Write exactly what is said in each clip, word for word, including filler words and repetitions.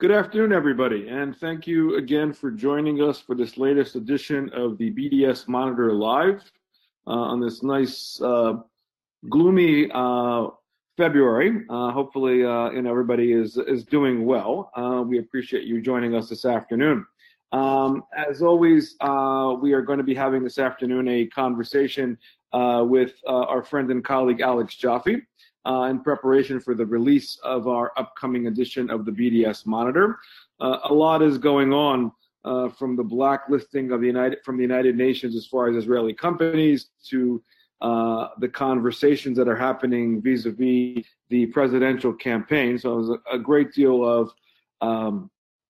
Good afternoon, everybody, and thank you again for joining us for this latest edition of the B D S Monitor Live uh, on this nice, uh, gloomy uh, February. Uh, hopefully, uh, you know, everybody is is doing well. Uh, we appreciate you joining us this afternoon. Um, as always, uh, we are going to be having this afternoon a conversation uh, with uh, our friend and colleague Alex Joffe. Uh, in preparation for the release of our upcoming edition of the B D S Monitor. Uh, a lot is going on uh, from the blacklisting of the United from the United Nations as far as Israeli companies to uh, the conversations that are happening vis-a-vis the presidential campaign. So there's a, a great deal of um,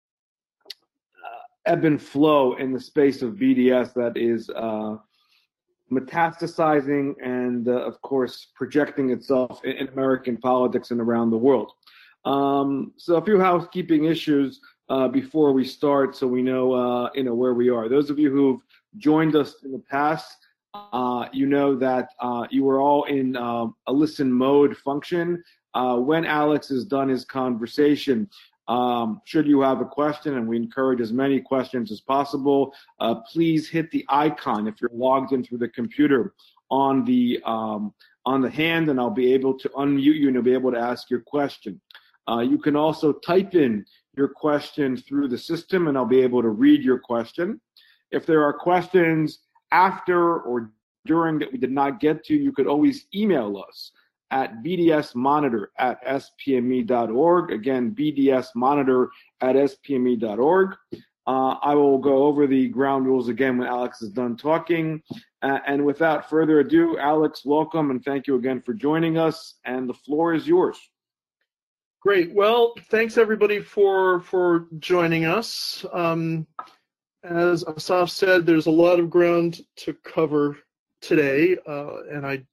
uh, ebb and flow in the space of B D S that is uh, metastasizing and, uh, of course, projecting itself in, in American politics and around the world. Um, so a few housekeeping issues uh, before we start so we know, uh, you know, where we are. Those of you who've joined us in the past, uh, you know that uh, you were all in uh, a listen mode function. Uh, when Alex has done his conversation, Um, should you have a question, and we encourage as many questions as possible, uh, please hit the icon if you're logged in through the computer on the um, on the hand, and I'll be able to unmute you and you'll be able to ask your question. Uh, you can also type in your question through the system, and I'll be able to read your question. If there are questions after or during that we did not get to, you could always email us at b d s monitor at s p m e dot org. Again, b d s monitor at s p m e dot org. Uh, I will go over the ground rules again when Alex is done talking. Uh, and without further ado, Alex, welcome, and thank you again for joining us. And the floor is yours. Great. Well, thanks everybody for for joining us. Um, as Asaf said, there's a lot of ground to cover today, uh, and I.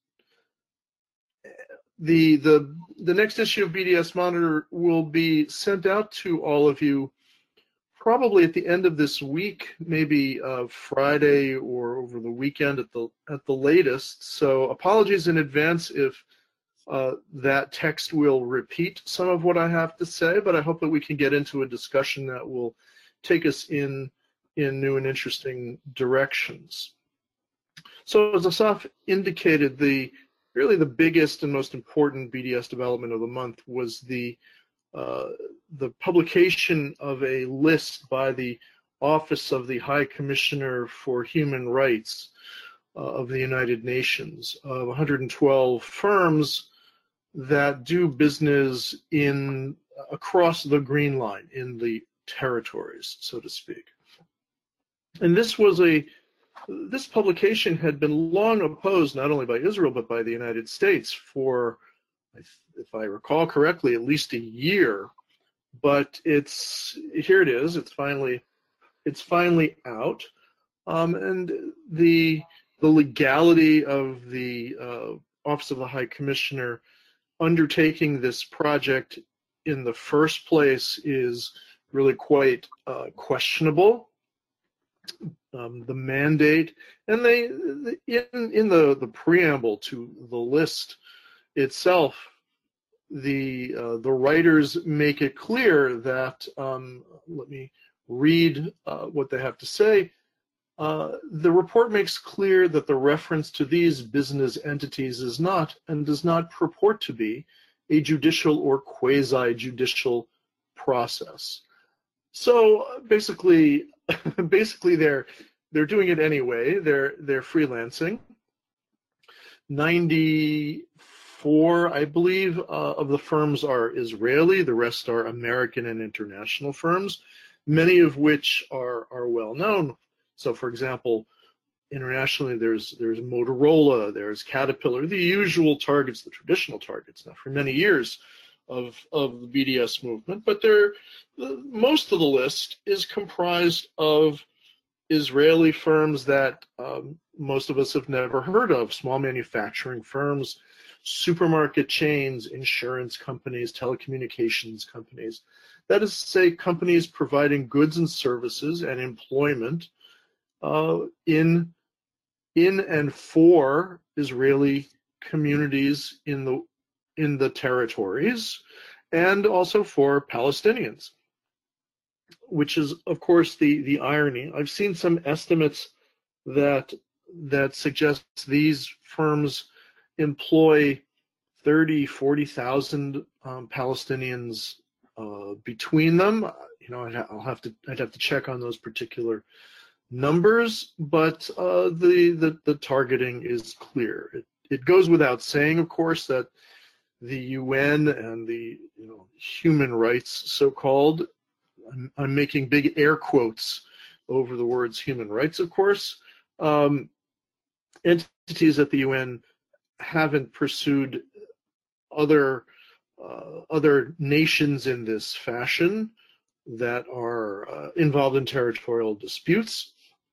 The, the the next issue of B D S Monitor will be sent out to all of you probably at the end of this week, maybe uh, Friday or over the weekend at the at the latest. So apologies in advance if uh, that text will repeat some of what I have to say, but I hope that we can get into a discussion that will take us in in new and interesting directions. So as Asaf indicated, the really the biggest and most important B D S development of the month was the uh, the publication of a list by the Office of the High Commissioner for Human Rights uh, of the United Nations of one hundred twelve firms that do business in across the Green Line in the territories, so to speak. And this was a This publication had been long opposed not only by Israel but by the United States for, if I recall correctly, at least a year. But it's here it is. It's finally it's finally out, um, and the the legality of the uh, Office of the High Commissioner undertaking this project in the first place is really quite uh, questionable. Um, the mandate, and they in in the the preamble to the list itself, the uh, the writers make it clear that um, let me read uh, what they have to say. Uh, the report makes clear that the reference to these business entities is not and does not purport to be a judicial or quasi-judicial process. So basically. Basically, they're they're doing it anyway. They're they're freelancing. ninety-four, I believe, uh, of the firms are Israeli. The rest are American and international firms, many of which are are well known. So, for example, internationally, there's there's Motorola, there's Caterpillar, the usual targets, the traditional targets. Now, for many years of of the B D S movement, but there, most of the list is comprised of Israeli firms that um, most of us have never heard of, small manufacturing firms, supermarket chains, insurance companies, telecommunications companies. That is to say, companies providing goods and services and employment uh, in in and for Israeli communities in the in the territories, and also for Palestinians. which is, of course, the, the irony. I've seen some estimates that that suggest these firms employ thirty, forty thousand um, Palestinians uh, between them. You know, I'd, I'll have to I'd have to check on those particular numbers, but uh, the, the the targeting is clear. It, it goes without saying, of course, that the U N and the you know human rights, so-called, I'm, I'm making big air quotes over the words human rights, of course, um, entities at the U N haven't pursued other uh, other nations in this fashion that are uh, involved in territorial disputes.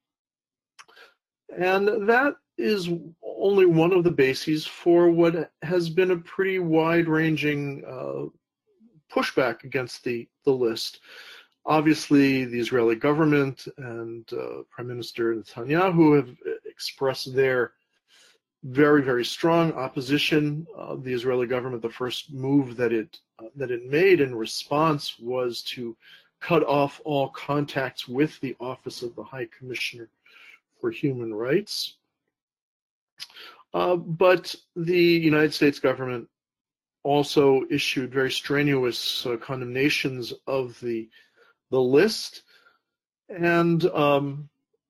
And that is only one of the bases for what has been a pretty wide-ranging uh, pushback against the, the list. Obviously, the Israeli government and uh, Prime Minister Netanyahu have expressed their very, very strong opposition. Uh, the Israeli government, the first move that it uh, that it made in response was to cut off all contacts with the Office of the High Commissioner for Human Rights. Uh, but the United States government also issued very strenuous uh, condemnations of the the list, and um,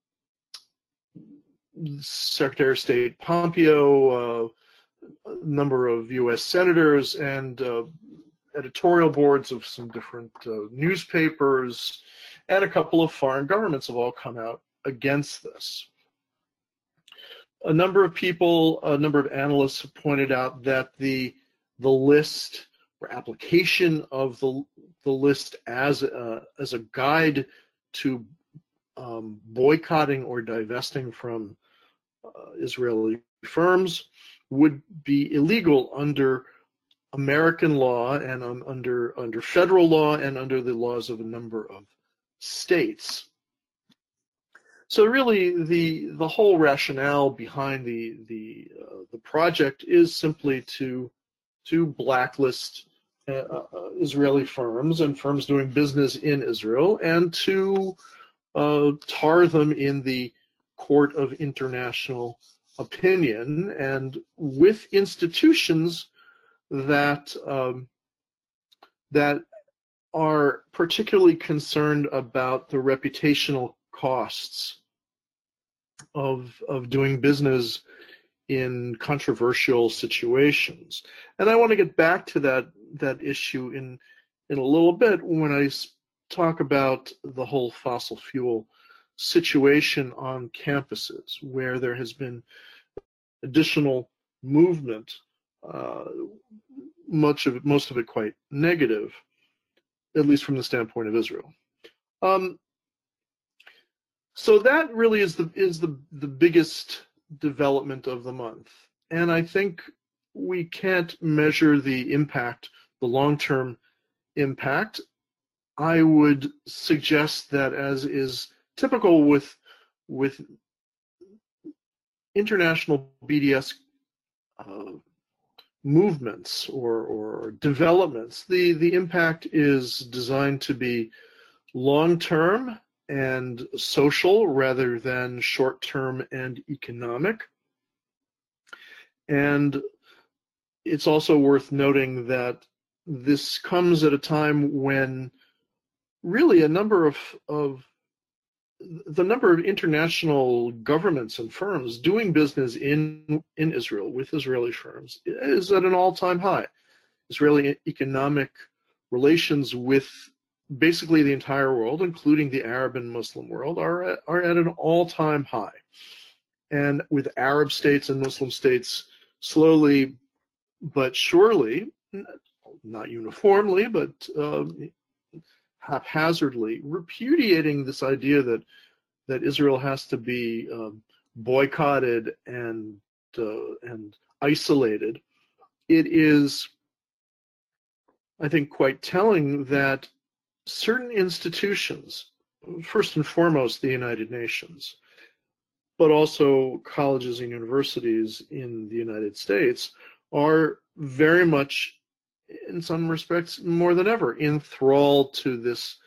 Secretary of State Pompeo, uh, a number of U S senators, and uh, editorial boards of some different uh, newspapers, and a couple of foreign governments have all come out against this. A number of people, a number of analysts have pointed out that the the list or application of the the list as a, as a guide to um, boycotting or divesting from uh, Israeli firms would be illegal under American law and um, under under federal law and under the laws of a number of states. So really, the the whole rationale behind the the uh, the project is simply to to blacklist uh, uh, Israeli firms and firms doing business in Israel, and to uh, tar them in the court of international opinion, and with institutions that um, that are particularly concerned about the reputational costs of of doing business in controversial situations. And I want to get back to that that issue in in a little bit when I talk about the whole fossil fuel situation on campuses, where there has been additional movement, uh, much of it, most of it quite negative, at least from the standpoint of Israel. Um, so that really is the is the the biggest development of the month, and I think we can't measure the impact, the long-term impact. I would suggest that, as is typical with with international B D S uh, movements or, or developments, the, the impact is designed to be long-term and social rather than short-term and economic. And it's also worth noting that this comes at a time when really a number of, of the number of international governments and firms doing business in, in Israel with Israeli firms is at an all-time high. Israeli economic relations with basically the entire world, including the Arab and Muslim world, are at, are at an all-time high. And with Arab states and Muslim states slowly but surely, not uniformly, but uh, haphazardly repudiating this idea that that Israel has to be um, boycotted and uh, and isolated, it is, I think, quite telling that certain institutions, first and foremost the United Nations, but also colleges and universities in the United States, are very much, in some respects, more than ever, enthralled to this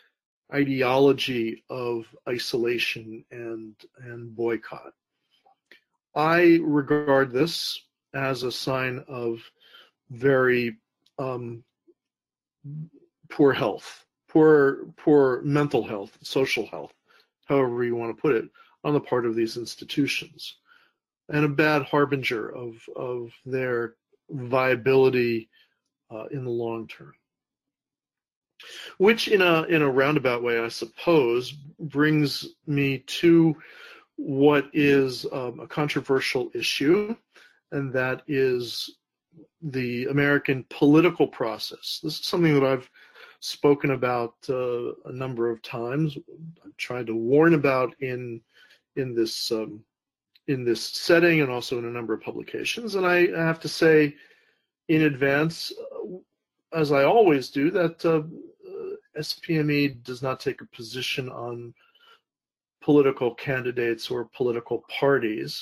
ideology of isolation and and boycott. I regard this as a sign of very um, poor health, poor poor mental health, social health, however you want to put it, on the part of these institutions, and a bad harbinger of of their viability uh, in the long term. Which, in a in a roundabout way, I suppose, brings me to what is um, a controversial issue, and that is the American political process. This is something that I've spoken about uh, a number of times. I've tried to warn about in in this um, in this setting, and also in a number of publications. And I have to say in advance, as I always do, that uh, S P M E does not take a position on political candidates or political parties.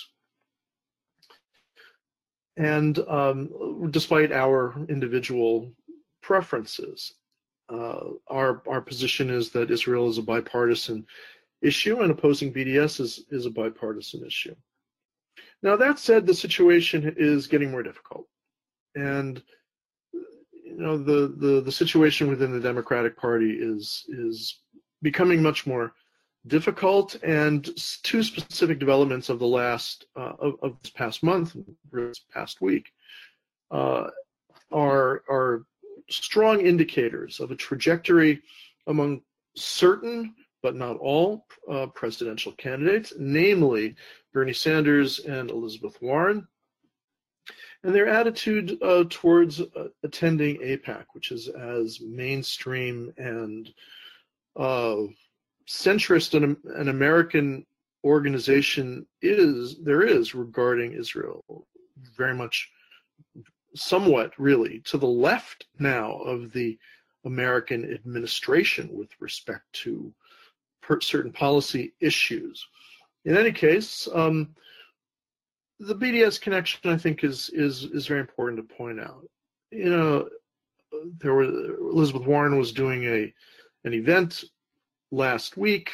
And um, despite our individual preferences, uh, our our position is that Israel is a bipartisan issue, and opposing B D S is, is a bipartisan issue. Now, that said, the situation is getting more difficult. And you know, the, the, the situation within the Democratic Party is is becoming much more difficult, and two specific developments of the last uh, of, of this past month, this past week, uh, are are strong indicators of a trajectory among certain, but not all, uh, presidential candidates, namely Bernie Sanders and Elizabeth Warren, and their attitude uh, towards uh, attending AIPAC, which is as mainstream and uh, centrist an, an American organization is there is regarding Israel, very much, somewhat really, to the left now of the American administration with respect to per certain policy issues. In any case, um, the B D S connection, I think, is is is very important to point out. You know, there was Elizabeth Warren was doing a an event last week.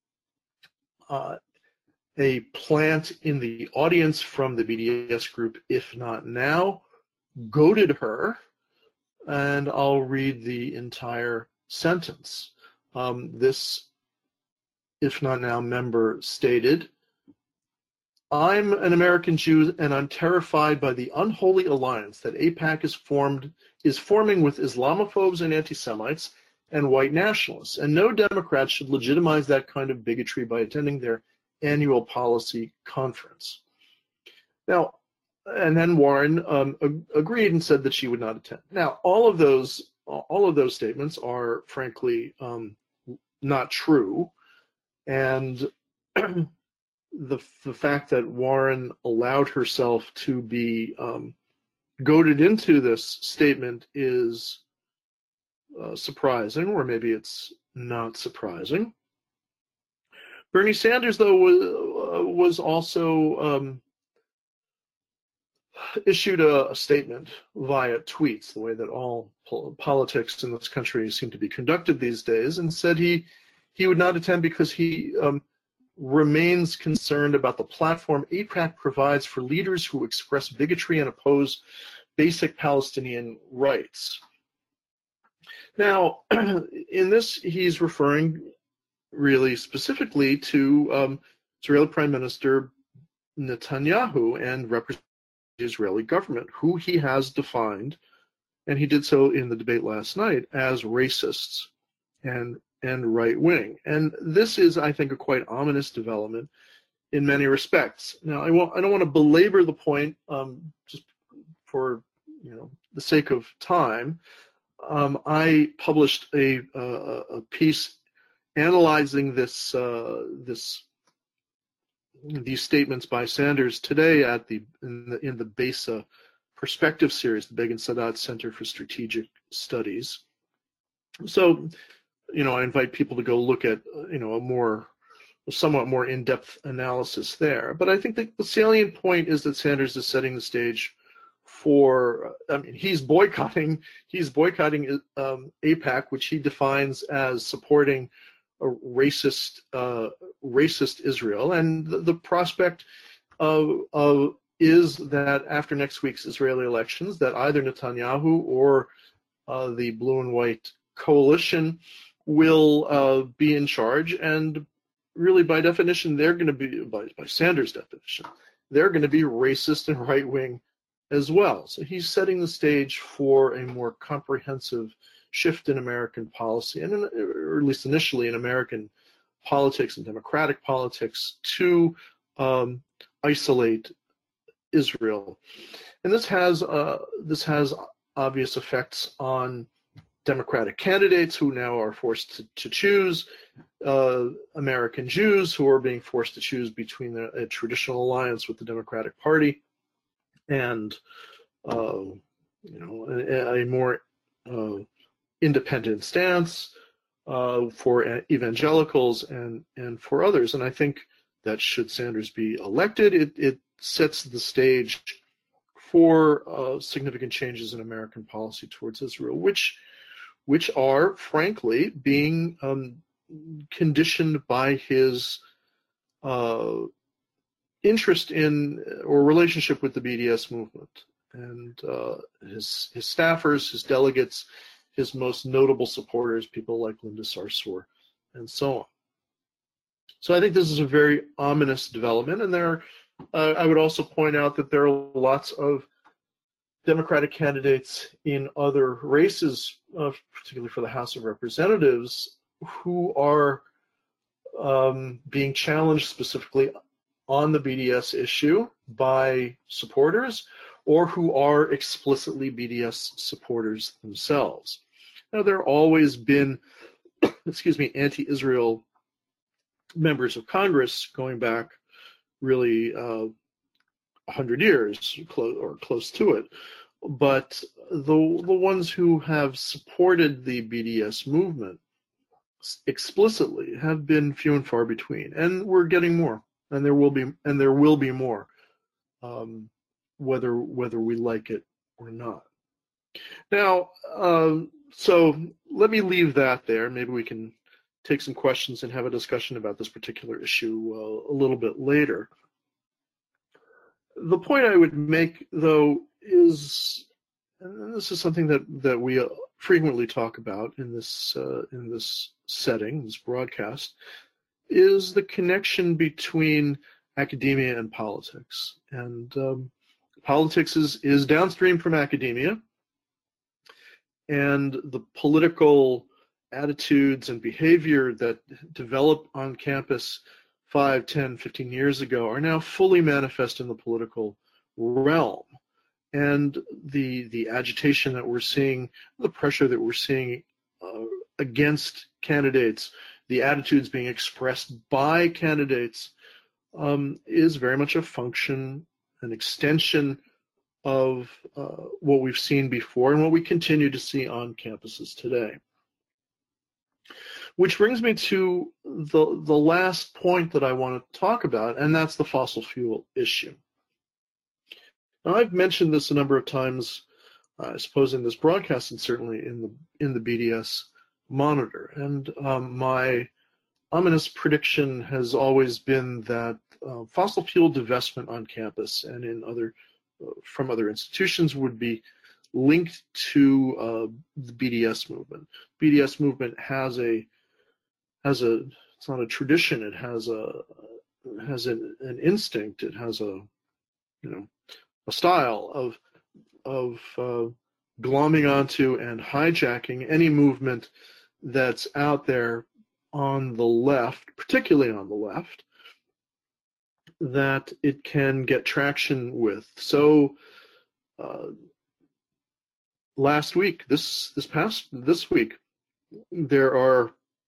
Uh, a plant in the audience from the B D S group, If Not Now, goaded her, and I'll read the entire sentence. Um, this If Not Now member stated, "I'm an American Jew, and I'm terrified by the unholy alliance that AIPAC is formed is forming with Islamophobes and anti-Semites and white nationalists, and no Democrat should legitimize that kind of bigotry by attending their annual policy conference." Now, and then Warren um, ag- agreed and said that she would not attend. Now, all of those, all of those statements are, frankly, um, not true, and the the fact that Warren allowed herself to be um, goaded into this statement is uh, surprising, or maybe it's not surprising. Bernie Sanders, though, was, was also um, issued a, a statement via tweets, the way that all pol- politics in this country seem to be conducted these days, and said he he would not attend because he um, remains concerned about the platform AIPAC provides for leaders who express bigotry and oppose basic Palestinian rights. Now, in this, he's referring really specifically to um, Israeli Prime Minister Netanyahu and representatives of the Israeli government, who he has defined, and he did so in the debate last night, as racists and and right-wing. And this is, I think, a quite ominous development in many respects. Now, I won't, I don't want to belabor the point, um, just for you know the sake of time. Um, I published a, uh, a piece analyzing this uh, this these statements by Sanders today at the in the in the BESA Perspective series, the Begin Sadat Center for Strategic Studies. So, you know, I invite people to go look at you know a more a somewhat more in-depth analysis there. But I think that the salient point is that Sanders is setting the stage for, I mean, he's boycotting, he's boycotting um, AIPAC, which he defines as supporting a racist uh, racist Israel. And the, the prospect of, of is that after next week's Israeli elections, that either Netanyahu or uh, the blue and white coalition will uh, be in charge, and really by definition they're going to be, by, by Sanders' definition, they're going to be racist and right-wing as well. So he's setting the stage for a more comprehensive shift in American policy, and in, or at least initially in American politics and democratic politics, to um, isolate Israel. And this has uh, this has obvious effects on Democratic candidates who now are forced to, to choose, uh, American Jews who are being forced to choose between a, a traditional alliance with the Democratic Party and uh, you know a, a more uh, independent stance uh, for evangelicals and and for others. And I think that should Sanders be elected, it, it sets the stage for uh, significant changes in American policy towards Israel, which which are, frankly, being um, conditioned by his uh, interest in or relationship with the B D S movement and uh, his his staffers, his delegates, his most notable supporters, people like Linda Sarsour, and so on. So I think this is a very ominous development, and there, uh, I would also point out that there are lots of Democratic candidates in other races, uh, particularly for the House of Representatives, who are um, being challenged specifically on the B D S issue by supporters, or who are explicitly B D S supporters themselves. Now, there have always been, excuse me, anti-Israel members of Congress going back really uh, one hundred years close, or close to it. But the, the ones who have supported the B D S movement explicitly have been few and far between, and we're getting more, and there will be, and there will be more, um, whether whether we like it or not. Now, um, so let me leave that there. Maybe we can take some questions and have a discussion about this particular issue uh, a little bit later. The point I would make, though, is, and this is something that, that we uh, frequently talk about in this uh, in this setting, this broadcast, is the connection between academia and politics. And um, politics is, is downstream from academia, and the political attitudes and behavior that developed on campus five, ten, fifteen years ago are now fully manifest in the political realm. And the the agitation that we're seeing, the pressure that we're seeing uh, against candidates, the attitudes being expressed by candidates um, is very much a function, an extension of uh, what we've seen before and what we continue to see on campuses today. Which brings me to the, the last point that I want to talk about, and that's the fossil fuel issue. Now, I've mentioned this a number of times, uh, I suppose in this broadcast and certainly in the in the B D S Monitor. And um, my ominous prediction has always been that uh, fossil fuel divestment on campus and in other uh, from other institutions would be linked to uh, the B D S movement. B D S movement has a has a it's not a tradition. It has a it has an, an instinct. It has a you know a style of of uh, glomming onto and hijacking any movement that's out there on the left, particularly on the left, that it can get traction with. So uh, last week, this this past this week, there are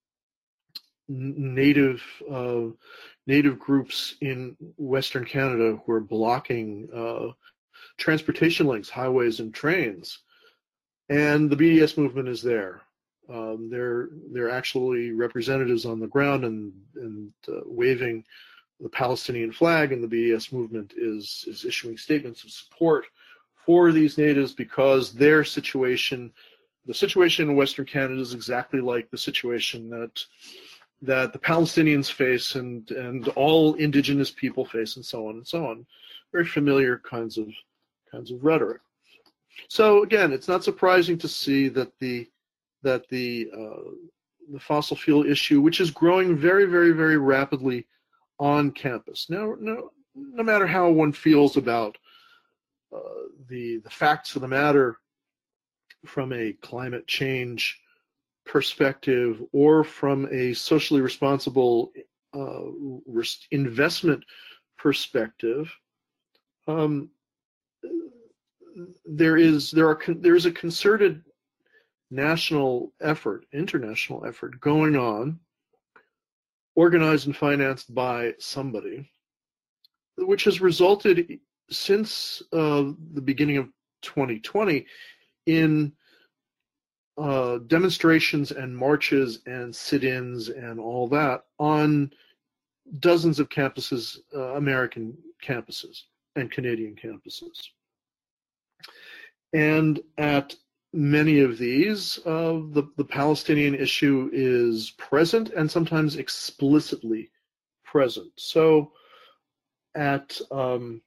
native uh, native groups in Western Canada who are blocking uh, transportation links, highways, and trains, and the B D S movement is there. Um, they're they're actually representatives on the ground and and uh, waving the Palestinian flag, and the B D S movement is is issuing statements of support for these natives because their situation, the situation in Western Canada is exactly like the situation that that the Palestinians face and, and all indigenous people face, and so on and so on. Very familiar kinds of kinds of rhetoric. So again, it's not surprising to see that the that the uh, the fossil fuel issue, which is growing very, very, very rapidly on campus. Now, no, no matter how one feels about uh, the the facts of the matter from a climate change perspective or from a socially responsible uh, investment perspective, um, there is there are there is a concerted national effort, international effort going on, organized and financed by somebody, which has resulted since uh, the beginning of twenty twenty in uh, demonstrations and marches and sit-ins and all that on dozens of campuses, uh, American campuses and Canadian campuses. And at many of these, uh, the, the Palestinian issue is present and sometimes explicitly present. So at um,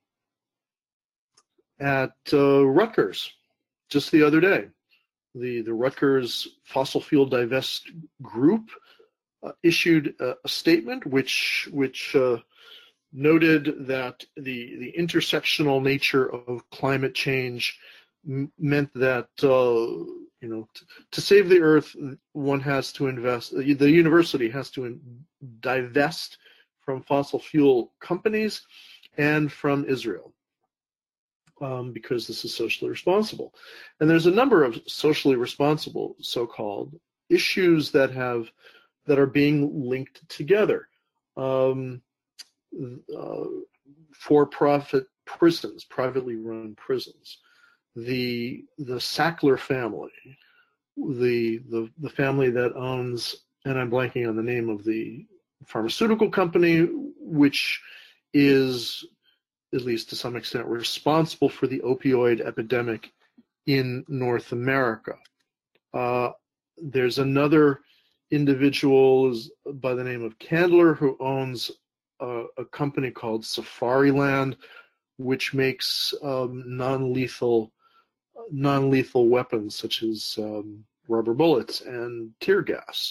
at uh, Rutgers, just the other day, the, the Rutgers Fossil Fuel Divest Group uh, issued a, a statement which which uh, noted that the, the intersectional nature of climate change meant that uh, you know t- to save the earth, one has to invest. The university has to in, divest from fossil fuel companies and from Israel um, because this is socially responsible. And there's a number of socially responsible, so-called, issues that have that are being linked together. Um, uh, for-profit prisons, privately run prisons. The the Sackler family, the, the the family that owns, and I'm blanking on the name of the pharmaceutical company, which is, at least to some extent, responsible for the opioid epidemic in North America. Uh, there's another individual by the name of Candler who owns a, a company called Safariland, which makes um, non-lethal non-lethal weapons such as um, rubber bullets and tear gas.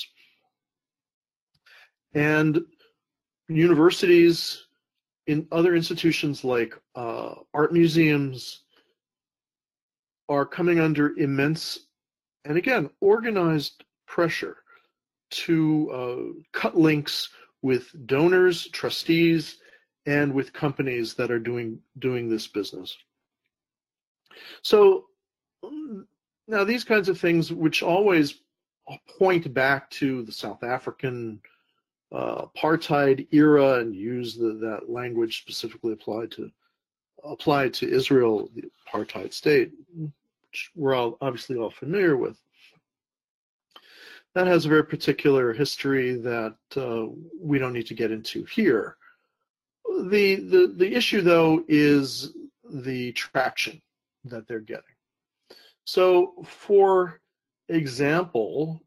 And universities, in other institutions like uh, art museums, are coming under immense, and again, organized pressure to uh, cut links with donors, trustees, and with companies that are doing doing this business. So now these kinds of things, which always point back to the South African uh, apartheid era and use the, that language specifically applied to applied to Israel, the apartheid state, which we're all obviously all familiar with. That has a very particular history that uh, we don't need to get into here. The, the, the issue, though, is the traction that they're getting. So, for example,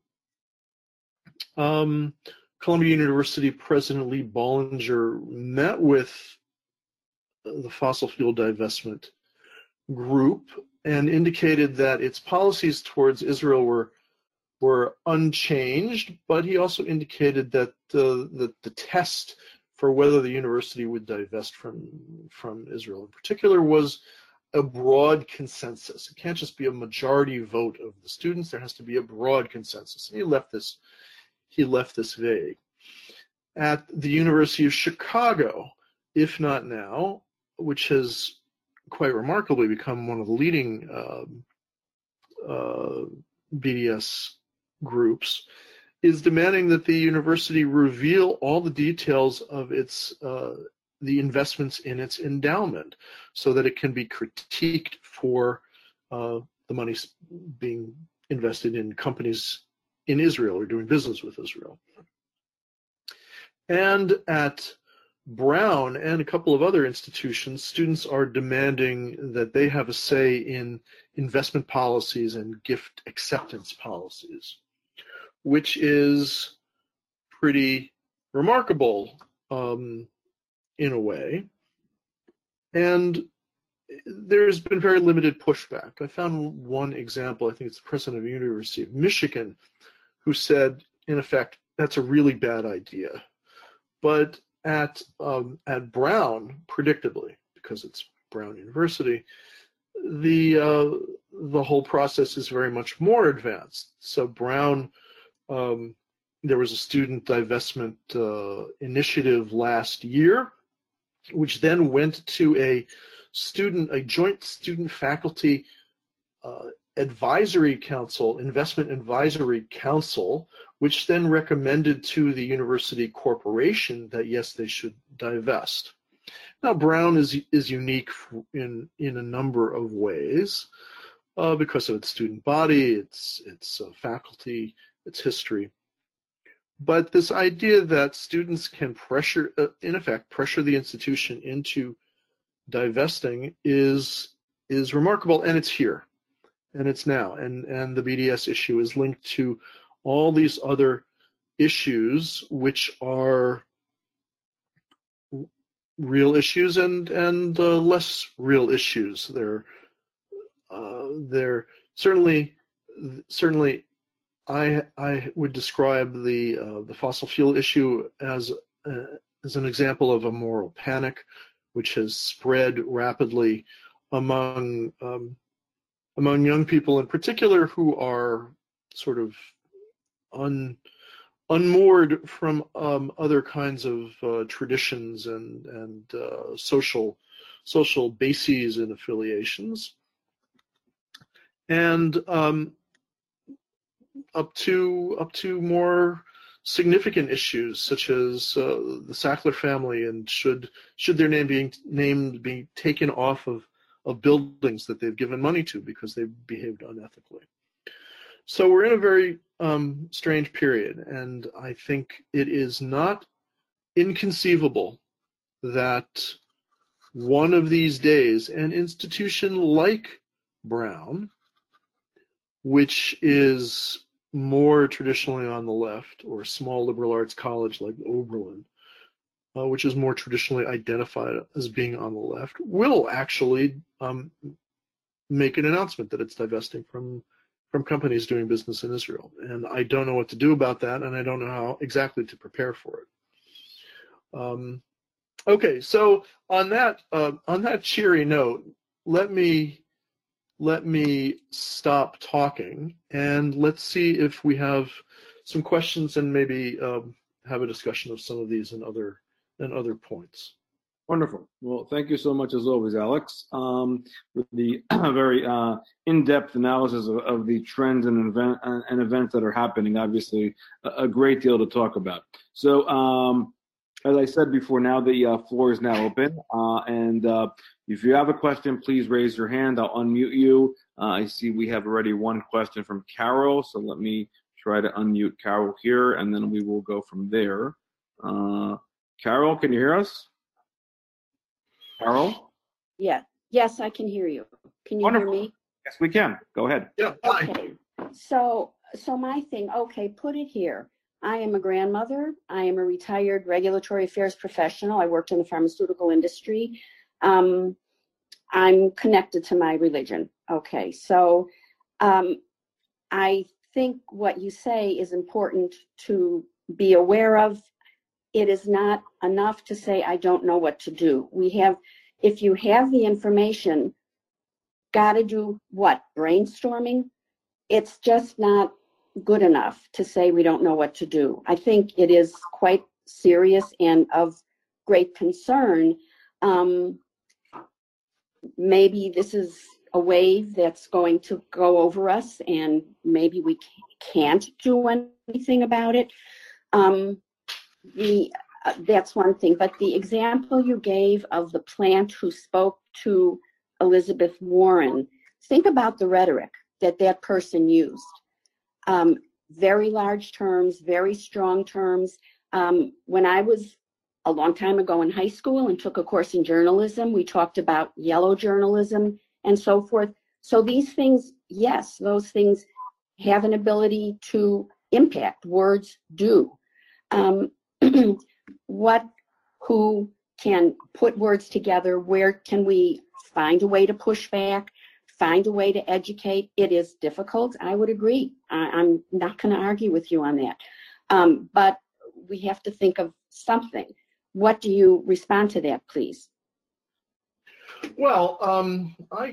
um, Columbia University President Lee Bollinger met with the fossil fuel divestment group and indicated that its policies towards Israel were were unchanged, but he also indicated that uh, the, the test for whether the university would divest from, from Israel in particular was a broad consensus. It can't just be a majority vote of the students. There has to be a broad consensus. And he left this, he left this vague. At the University of Chicago, if not now, which has quite remarkably become one of the leading uh, uh, B D S groups, is demanding that the university reveal all the details of its uh, the investments in its endowment so that it can be critiqued for uh, the money being invested in companies in Israel or doing business with Israel. And at Brown and a couple of other institutions, students are demanding that they have a say in investment policies and gift acceptance policies, which is pretty remarkable um, in a way. And there's been very limited pushback. I found one example, I think it's the president of the University of Michigan, who said, in effect, that's a really bad idea. But at um, at Brown, predictably, because it's Brown University, the uh, the whole process is very much more advanced. So Brown, um, there was a student divestment uh, initiative last year, which then went to a student, a joint student faculty uh, advisory council, investment advisory council, which then recommended to the university corporation that yes, they should divest. Now, Brown is is unique in in a number of ways uh, because of its student body, its its uh, faculty, its history. But this idea that students can pressure, uh, in effect, pressure the institution into divesting is is remarkable, and it's here, and it's now, and and the B D S issue is linked to all these other issues, which are real issues and and uh, less real issues. They're uh, they're certainly certainly. I I would describe the uh, the fossil fuel issue as uh, as an example of a moral panic, which has spread rapidly among um, among young people in particular, who are sort of un unmoored from um, other kinds of uh, traditions and and uh, social social bases and affiliations, and um, up to up to more significant issues such as uh, the Sackler family, and should should their name being named be taken off of of buildings that they've given money to because they've behaved unethically. So we're in a very um, strange period, and I think it is not inconceivable that one of these days an institution like Brown, which is more traditionally on the left, or a small liberal arts college like Oberlin, uh, which is more traditionally identified as being on the left, will actually um, make an announcement that it's divesting from from companies doing business in Israel. And I don't know what to do about that, and I don't know how exactly to prepare for it. Um, okay, so on that uh, on that cheery note, let me let me stop talking, and let's see if we have some questions and maybe um, have a discussion of some of these and other and other points. Wonderful. Well, thank you so much as always, Alex, um, with the very uh, in-depth analysis of, of the trends and, event, and events that are happening. Obviously, a, a great deal to talk about. So, um, as I said before, now the uh, floor is now open, uh, and uh, if you have a question, please raise your hand. I'll unmute you. Uh, I see we have already one question from Carol, so let me try to unmute Carol here, and then we will go from there. Uh, Carol, can you hear us? Carol? Yeah. Yes, I can hear you. Can you Wonderful. hear me? Yes, we can. Go ahead. Yeah. Hi. Okay. So, so my thing, okay, put it here. I am a grandmother. I am a retired regulatory affairs professional. I worked in the pharmaceutical industry. Um, I'm connected to my religion. Okay. So, um, I think what you say is important to be aware of. It is not enough to say, I don't know what to do. We have, if you have the information, got to do what? Brainstorming? It's just not good enough to say we don't know what to do. I think it is quite serious and of great concern. Um, maybe this is a wave that's going to go over us, and maybe we can't do anything about it. Um, The, uh, that's one thing, but the example you gave of the plant who spoke to Elizabeth Warren, think about the rhetoric that that person used. Um, very large terms, very strong terms. Um, when I was a long time ago in high school and took a course in journalism, we talked about yellow journalism and so forth. So these things, yes, those things have an ability to impact. Words do. um, what, who can put words together? Where can we find a way to push back, find a way to educate? It is difficult. I would agree. I, I'm not going to argue with you on that. Um, but we have to think of something. What do you respond to that, please? Well, um, I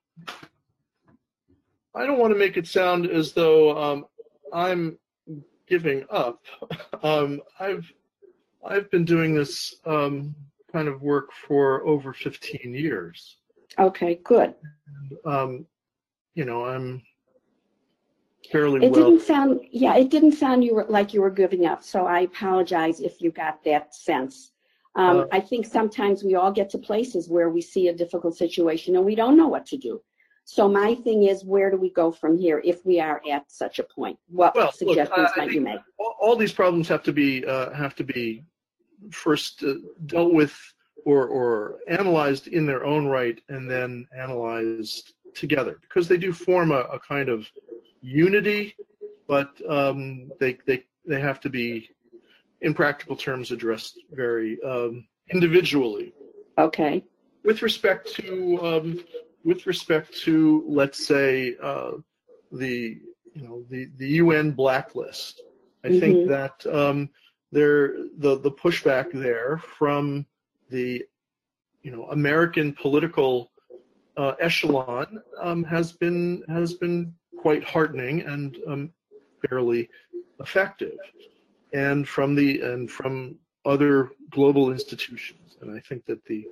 I don't want to make it sound as though um, I'm giving up. Um, I've I've been doing this um, kind of work for over fifteen years. Okay, good. And, um, you know, I'm fairly It well. didn't sound, yeah, it didn't sound you were like you were giving up. So I apologize if you got that sense. Um, Uh, I think sometimes we all get to places where we see a difficult situation and we don't know what to do. So my thing is, where do we go from here if we are at such a point? What Well, look, suggestions I- I might you think make? all, all these problems have to be uh, have to be first uh, dealt with or or analyzed in their own right, and then analyzed together, because they do form a, a kind of unity, but um, they they they have to be, in practical terms, addressed very um, individually. Okay. With respect to um, with respect to, let's say, uh, the you know the, the U N blacklist, I Mhm. think that um, there the the pushback there from the you know American political uh, echelon um, has been has been quite heartening and um, fairly effective, and from the and from other global institutions. And I think that the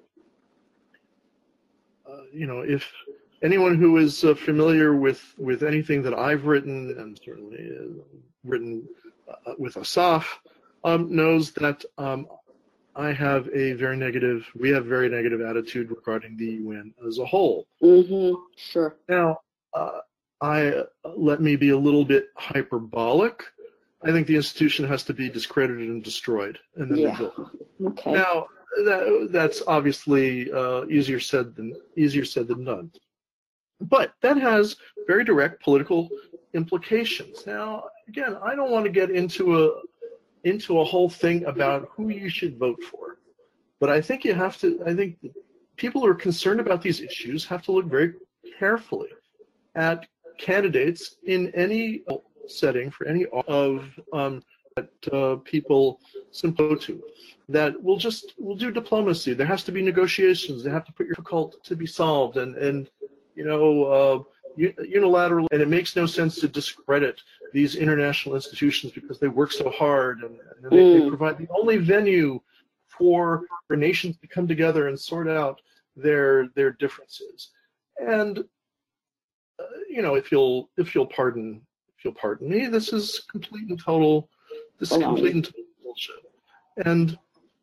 uh, you know if anyone who is uh, familiar with with anything that I've written, and certainly uh, written uh, with Asaf, um, knows that um, I have a very negative, we have very negative attitude regarding the U N as a whole. Mm-hmm. Sure. Now, uh, I let me be a little bit hyperbolic. I think the institution has to be discredited and destroyed, and then Yeah. rebuilt. Okay. Now, that, that's obviously uh, easier said than easier said than done. But that has very direct political implications. Now, again, I don't want to get into a into a whole thing about who you should vote for, but I think you have to. I think people who are concerned about these issues have to look very carefully at candidates in any setting for any of um, that uh, people simply to. That will just will do diplomacy. There has to be negotiations. They have to put your difficult to be solved, and and you know uh, unilateral. And it makes no sense to discredit these international institutions because they work so hard, and, and they, Mm. they provide the only venue for for nations to come together and sort out their their differences. And uh, you know, if you'll if you'll pardon if you'll pardon me, this is complete and total this is Baloney. complete and total bullshit. And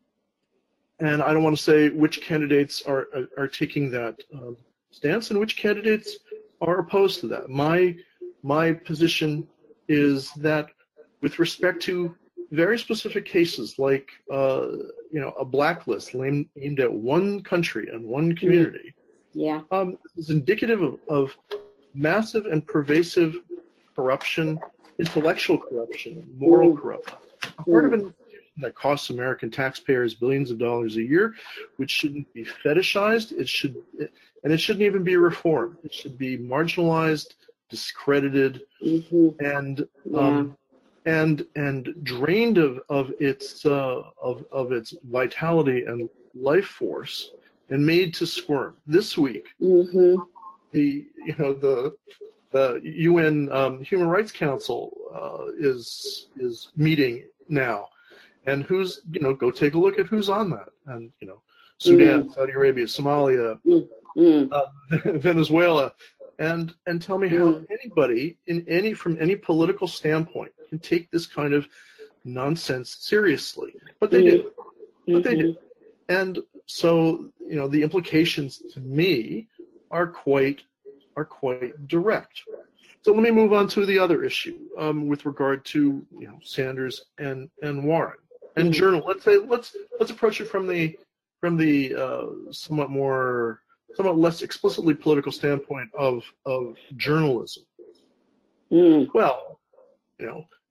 and I don't want to say which candidates are are, are taking that um, stance and which candidates are opposed to that. My my position is that with respect to very specific cases like uh, you know a blacklist aimed, aimed at one country and one community, Yeah. um, is indicative of, of massive and pervasive corruption, intellectual corruption, moral Mm. corruption. Part of an institution that costs American taxpayers billions of dollars a year, which shouldn't be fetishized. It should, and it shouldn't even be reformed. It should be marginalized, discredited, Mm-hmm. and Yeah. um, and and drained of of its uh, of of its vitality and life force, and made to squirm. This week, Mm-hmm. the you know the the U N um, Human Rights Council uh, is is meeting now, and who's you know go take a look at who's on that, and you know Sudan, Mm. Saudi Arabia, Somalia, Mm. uh, Venezuela, and and tell me how Mm. anybody in any from any political standpoint can take this kind of nonsense seriously, but they do, but they do, and so you know the implications to me are quite are quite direct. So let me move on to the other issue um, with regard to you know Sanders and and Warren and Mm. journal. Let's say let's let's approach it from the from the uh, somewhat more somewhat less explicitly political standpoint of of journalism. Mm. Well, you know,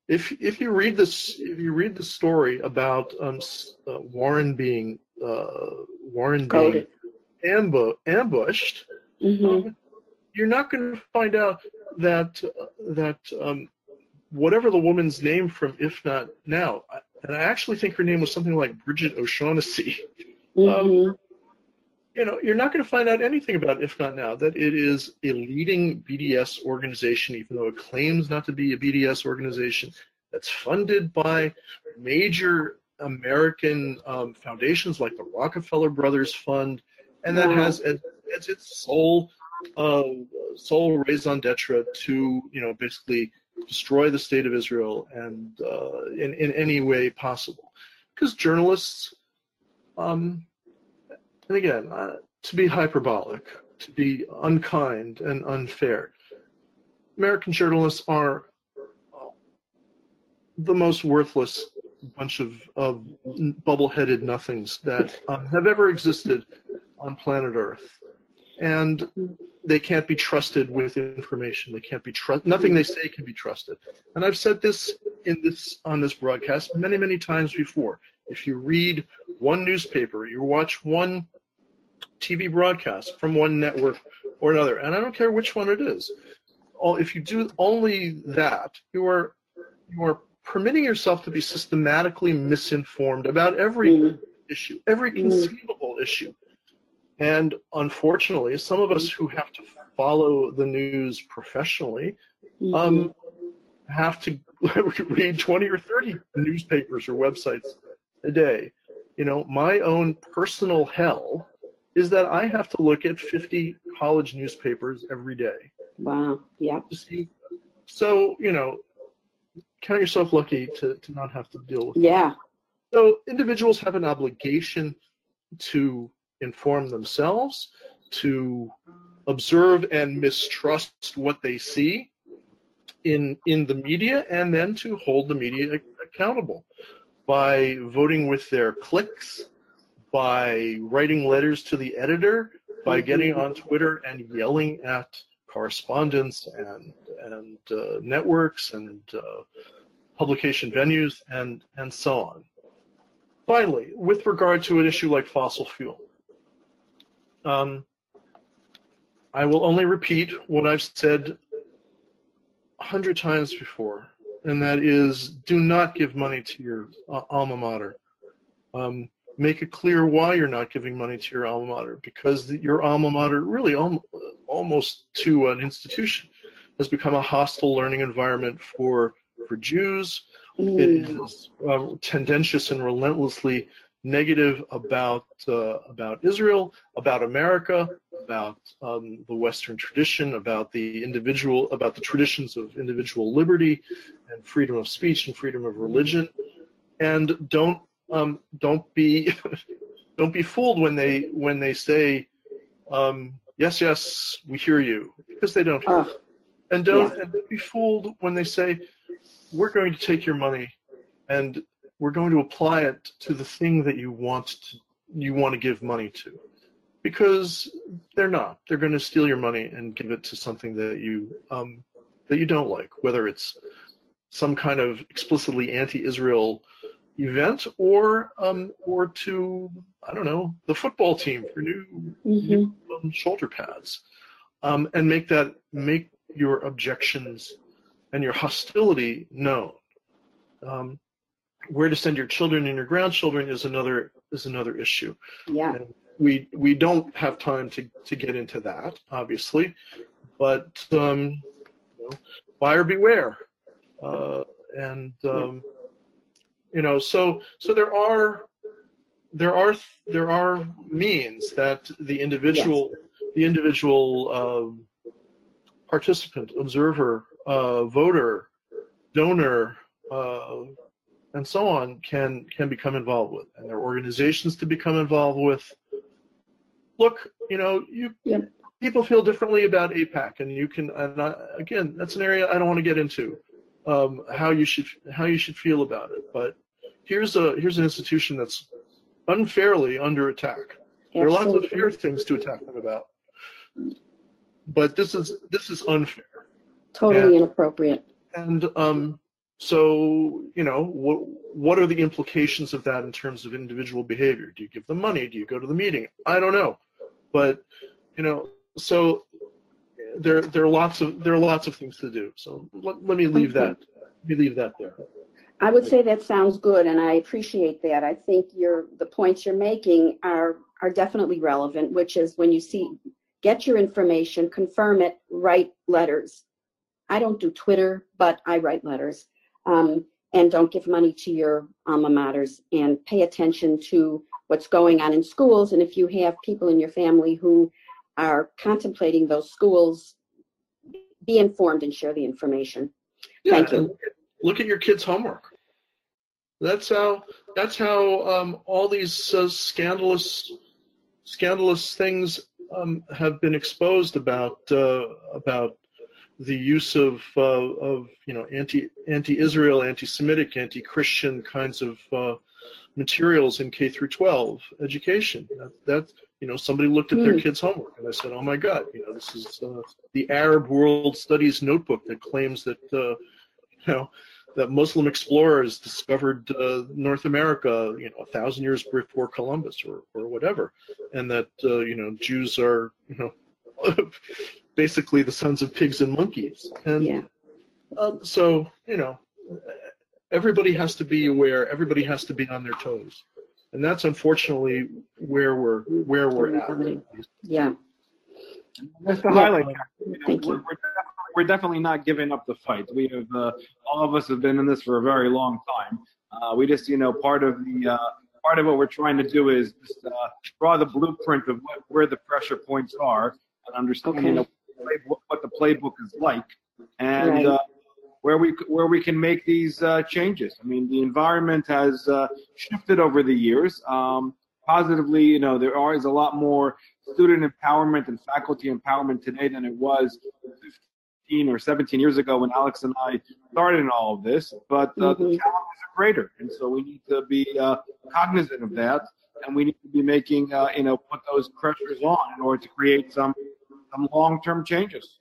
if if you read this, if you read the story about um, uh, Warren being uh, Warren being ambu- ambushed, Mm-hmm. um, you're not going to find out that uh, that um, whatever the woman's name from If Not Now, and I actually think her name was something like Bridget O'Shaughnessy. Mm-hmm. Um, you know, you're not going to find out anything about If Not Now, that it is a leading B D S organization, even though it claims not to be a B D S organization, that's funded by major American um, foundations like the Rockefeller Brothers Fund, and that Wow. has as, as its sole uh, sole raison d'etre to, you know, basically destroy the state of Israel and uh, in, in any way possible. Because journalists, um, and again, uh, to be hyperbolic, to be unkind and unfair, American journalists are the most worthless bunch of, of bubble-headed nothings that um, have ever existed on planet Earth. And they can't be trusted with information. They can't be trust. Nothing they say can be trusted. And I've said this in this on this broadcast many, many times before. If you read one newspaper, you watch one T V broadcast from one network or another, and I don't care which one it is, if you do only that, you are you are permitting yourself to be systematically misinformed about every mm. issue, every conceivable mm. issue. And unfortunately, some of us who have to follow the news professionally mm-hmm. um, have to read twenty or thirty newspapers or websites a day. You know, my own personal hell is that I have to look at fifty college newspapers every day. Wow. Yeah. So, you know, count yourself lucky to, to not have to deal with it. Yeah. So individuals have an obligation to inform themselves, to observe and mistrust what they see in in the media, and then to hold the media accountable by voting with their clicks, by writing letters to the editor, by getting on Twitter and yelling at correspondents and and uh, networks and uh, publication venues and and so on. Finally, with regard to an issue like fossil fuel, um, I will only repeat what I've said a hundred times before, and that is, do not give money to your uh, alma mater. Um, make it clear why you're not giving money to your alma mater, because the, your alma mater, really al- almost to an institution, has become a hostile learning environment for for Jews. Mm. It is um, tendentious and relentlessly negative about uh, about Israel, about America, about um, the Western tradition, about the individual, about the traditions of individual liberty and freedom of speech and freedom of religion. And don't um, don't be don't be fooled when they when they say um, yes, yes, we hear you, because they don't hear. Uh, and don't yeah. and don't be fooled when they say, we're going to take your money and we're going to apply it to the thing that you want to you want to give money to, because they're not. They're going to steal your money and give it to something that you um, that you don't like, whether it's some kind of explicitly anti-Israel event or um, or to, I don't know, the football team for new, mm-hmm. new um, shoulder pads, um, and make that make your objections and your hostility known. Um, where to send your children and your grandchildren is another is another issue. Yeah. And we we don't have time to, to get into that, obviously, but um, you know, buyer beware, uh, and um, you know, so so there are there are there are means that the individual yes. the individual um, participant, observer, uh, voter, donor, uh, and so on can can become involved with, and there are organizations to become involved with. Look, you know, you yep. people feel differently about AIPAC, and you can. And I, again, that's an area I don't want to get into um, how you should how you should feel about it. But here's a here's an institution that's unfairly under attack. Absolutely. There are lots of fair things to attack them about, but this is this is unfair. Totally and, inappropriate. And um, so, you know, what what are the implications of that in terms of individual behavior? Do you give them money? Do you go to the meeting? I don't know, but you know, so there there are lots of there are lots of things to do. So let, let me leave that. Let me leave that there. I would say that sounds good, and I appreciate that. I think your the points you're making are are definitely relevant, which is when you see, get your information, confirm it, write letters. I don't do Twitter, but I write letters. Um, and don't give money to your alma maters, and pay attention to what's going on in schools. And if you have people in your family who are contemplating those schools, be informed and share the information. Yeah, Thank you. Look at, look at your kids' homework. That's how. That's how um, all these uh, scandalous, scandalous things um, have been exposed about uh, about the use of uh, of you know anti anti-Israel, anti-Semitic, anti-Christian kinds of uh, materials in K through twelve education. That, that you know somebody looked at mm. their kids' homework and they said, "Oh my God, you know this is uh, the Arab World Studies notebook that claims that uh, you know." that Muslim explorers discovered uh, North America, you know, a thousand years before Columbus, or, or whatever, and that uh, you know Jews are, you know, basically the sons of pigs and monkeys, and yeah. um, so you know, everybody has to be aware. Everybody has to be on their toes, and that's unfortunately where we're where we're at. Yeah. Just to yeah. highlight, Thank we're, you. we're we're definitely not giving up the fight. We have, uh, all of us have been in this for a very long time. Uh, we just, you know, part of the, uh, part of what we're trying to do is just, uh, draw the blueprint of what, where the pressure points are, and understand, okay. you know, what the playbook is like, and right. uh, where we where we can make these uh, changes. I mean, the environment has uh, shifted over the years. Um, positively, you know, there are is a lot more student empowerment and faculty empowerment today than it was fifteen or seventeen years ago when Alex and I started in all of this, but uh, mm-hmm. the challenges are greater, and so we need to be uh, cognizant of that, and we need to be making, uh, you know, put those pressures on in order to create some some long-term changes.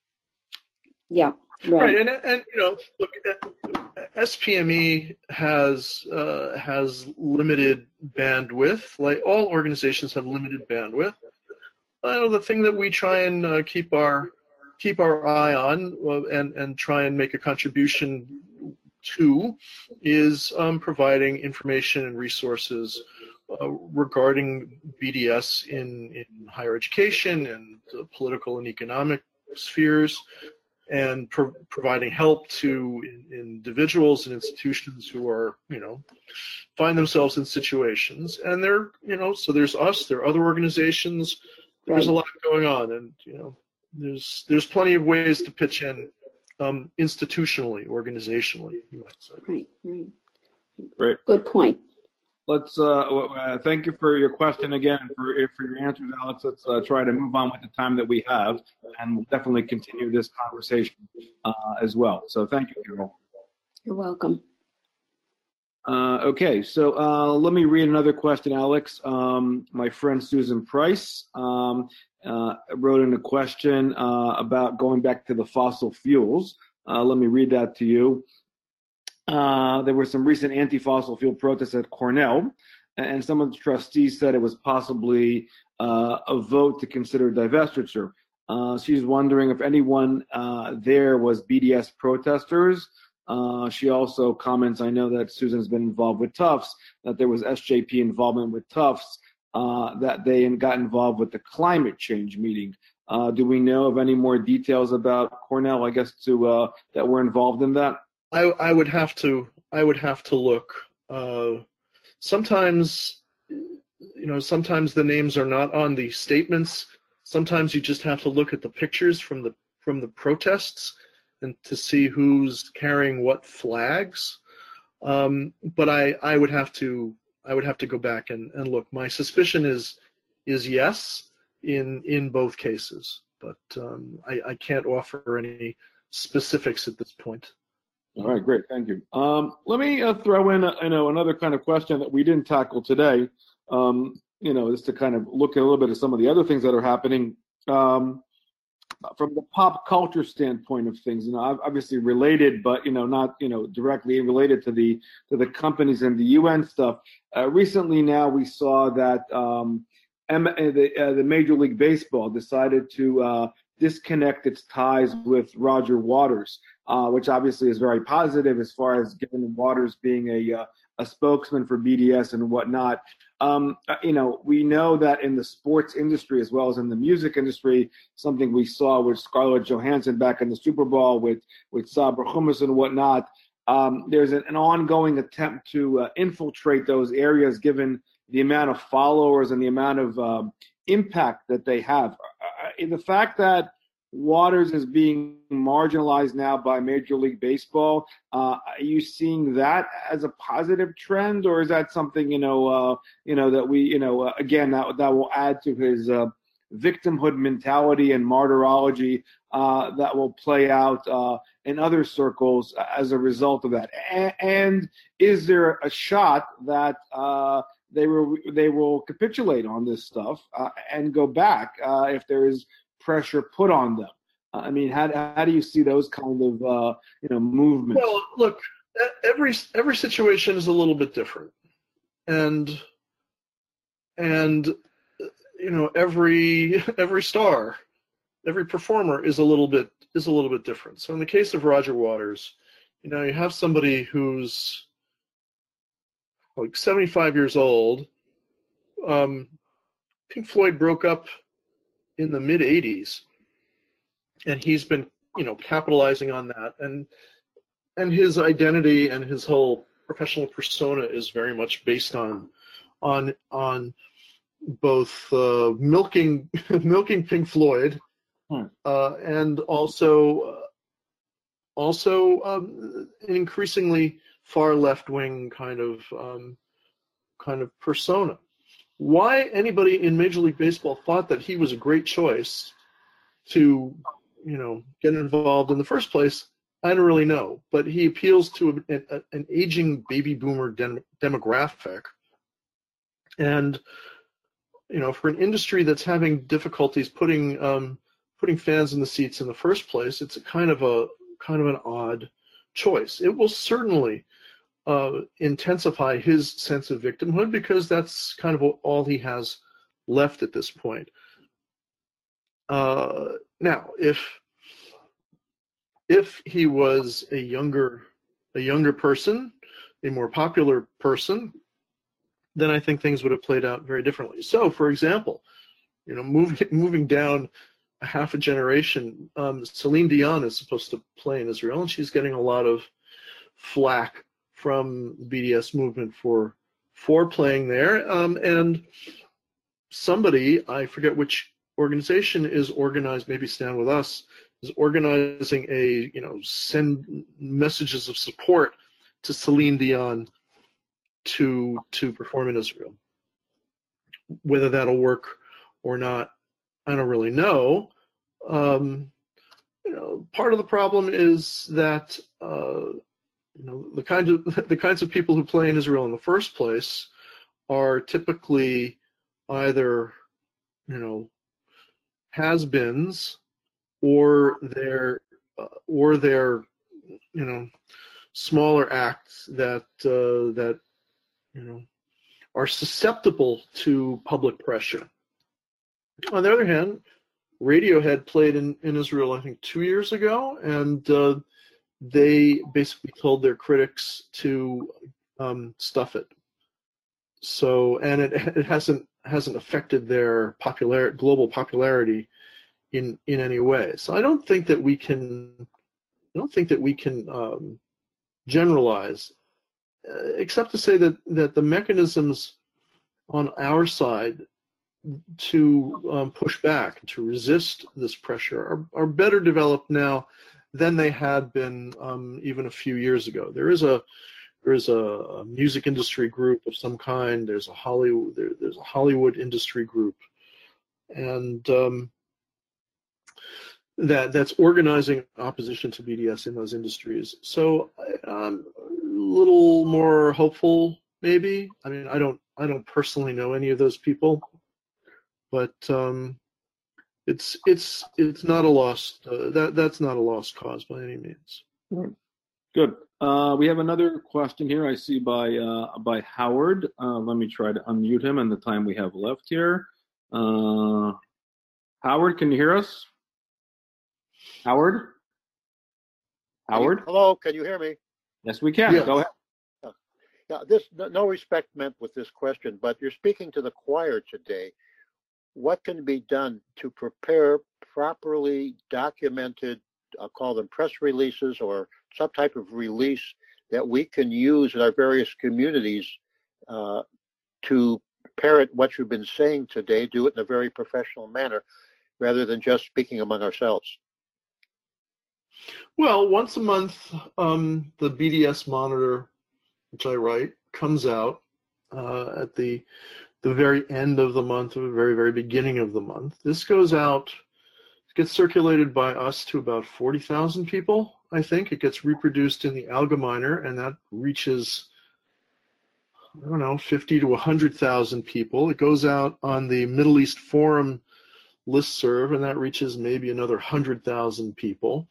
Yeah, right. right and, and you know, look, S P M E has uh, has limited bandwidth, like all organizations have limited bandwidth. Uh, the thing that we try and uh, keep our keep our eye on uh, and, and try and make a contribution to is um, providing information and resources uh, regarding B D S in, in higher education and uh, political and economic spheres, and pro- providing help to in, individuals and institutions who are, you know, find themselves in situations. And there, you know, so there's us, there are other organizations, there's right. a lot going on, and, you know, There's there's plenty of ways to pitch in, um, institutionally, organizationally, you might say. Right, right. Great. Good point. Let's uh, uh, thank you for your question again, and for for your answers, Alex. Let's uh, try to move on with the time that we have, and we'll definitely continue this conversation uh, as well. So thank you, Carol. You're welcome. Uh, okay, so uh, let me read another question, Alex. Um, my friend Susan Price um, uh, wrote in a question uh, about going back to the fossil fuels. Uh, let me read that to you. Uh, there were some recent anti-fossil fuel protests at Cornell, and some of the trustees said it was possibly uh, a vote to consider divestiture. Uh, she's wondering if anyone uh, there was B D S protesters. Uh, she also comments, I know that Susan's been involved with Tufts, that there was S J P involvement with Tufts, uh, that they got involved with the climate change meeting. Uh, do we know of any more details about Cornell, I guess, to uh, that were involved in that? I, I would have to I would have to look. Uh, sometimes, you know, sometimes the names are not on the statements. Sometimes you just have to look at the pictures from the from the protests and to see who's carrying what flags. Um, but I, I would have to I would have to go back and, and look. My suspicion is is yes in in both cases, but um, I, I can't offer any specifics at this point. All right, great, thank you. Um, let me uh, throw in, a, you know, another kind of question that we didn't tackle today. Um, you know, just to kind of look at a little bit of some of the other things that are happening. Um, from the pop culture standpoint of things, you know, obviously related, but you know, not you know directly related to the to the companies and the U N stuff. Uh, recently, now we saw that um, M- the, uh, the Major League Baseball decided to uh, disconnect its ties with Roger Waters, uh, which obviously is very positive as far as Gavin Waters being a uh, a spokesman for B D S and whatnot. Um, you know, we know that in the sports industry as well as in the music industry, something we saw with Scarlett Johansson back in the Super Bowl with with Sabra Hummus and whatnot. Um, there's an, an ongoing attempt to uh, infiltrate those areas, given the amount of followers and the amount of um, impact that they have. Uh, in the fact that Waters is being marginalized now by Major League Baseball, uh, are you seeing that as a positive trend, or is that something you know, uh, you know that we, you know, uh, again that that will add to his uh, victimhood mentality and martyrology uh, that will play out uh, in other circles as a result of that? A- and is there a shot that uh, they will they will capitulate on this stuff uh, and go back uh, if there is pressure put on them? Uh, I mean, how how do you see those kind of uh, you know movements? Well, look, every every situation is a little bit different, and and you know every every star, every performer is a little bit is a little bit different. So in the case of Roger Waters, you know, you have somebody who's like seventy-five years old. Um, Pink Floyd broke up in the mid eighties, and he's been, you know, capitalizing on that, and and his identity and his whole professional persona is very much based on on on both uh, milking milking Pink Floyd hmm. uh, and also uh, also um, an increasingly far left wing kind of um, kind of persona. Why anybody in Major League Baseball thought that he was a great choice to, you know, get involved in the first place, I don't really know. But he appeals to a, a, an aging baby boomer dem- demographic, and you know, for an industry that's having difficulties putting um, putting fans in the seats in the first place, it's a kind of a kind of an odd choice. It will certainly Uh, intensify his sense of victimhood, because that's kind of all he has left at this point. Uh, now, if if he was a younger a younger person, a more popular person, then I think things would have played out very differently. So, for example, you know, moving moving down a half a generation, um, Celine Dion is supposed to play in Israel, and she's getting a lot of flack from the B D S movement for for playing there. Um, and somebody, I forget which organization, is organized, maybe Stand With Us, is organizing a, you know, send messages of support to Celine Dion to to perform in Israel. Whether that'll work or not, I don't really know. Um, you know, part of the problem is that uh, You know, the kind of the kinds of people who play in Israel in the first place are typically either, you know, has-beens, or they're uh, or they're, you know, smaller acts that uh, that you know are susceptible to public pressure. On the other hand, Radiohead played in, in Israel, I think, two years ago, and uh, they basically told their critics to um, stuff it. So, and it it hasn't hasn't affected their popular global popularity in in any way. So I don't think that we can I don't think that we can um, generalize, uh, except to say that that the mechanisms on our side to um, push back, to resist this pressure, are are better developed now than they had been um, even a few years ago. There is a there is a, a music industry group of some kind. There's a Hollywood there, there's a Hollywood industry group, and um, that that's organizing opposition to B D S in those industries. So I'm a little more hopeful, maybe. I mean, I don't I don't personally know any of those people, but um, it's it's it's not a lost uh, that that's not a lost cause by any means. Good. Uh, we have another question here I see by uh, by Howard. Uh, let me try to unmute him in the time we have left here. Uh, Howard, can you hear us? Howard? Howard? Hello, can you hear me? Yes, we can. Yes. Go ahead. Yeah, this no respect meant with this question, but you're speaking to the choir today. What can be done to prepare properly documented, I'll call them press releases or some type of release that we can use in our various communities uh, to parrot what you've been saying today, do it in a very professional manner, rather than just speaking among ourselves? Well, once a month, um, the B D S Monitor, which I write, comes out uh, at the the very end of the month, or the very, very beginning of the month. This goes out, gets circulated by us to about forty thousand people, I think. It gets reproduced in the Algemeiner, and that reaches, I don't know, fifty to one hundred thousand people. It goes out on the Middle East Forum listserv, and that reaches maybe another one hundred thousand people.